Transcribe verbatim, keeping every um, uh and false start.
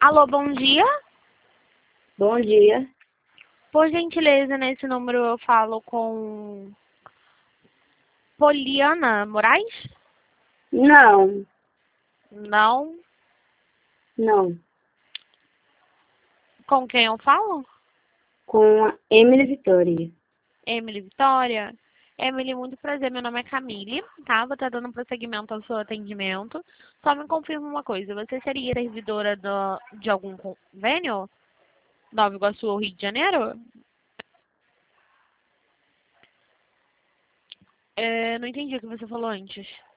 Alô, bom dia. Bom dia. Por gentileza, nesse número eu falo com Poliana Moraes? Não, Não. não. Com quem eu falo? Com a Emily Vitória. Emily Vitória? Emily, muito prazer, meu nome é Camille, tá? Vou estar dando prosseguimento ao seu atendimento. Só me confirma uma coisa, você seria servidora do, de algum convênio? Nova Iguaçu ou Rio de Janeiro? É, não entendi o que você falou antes.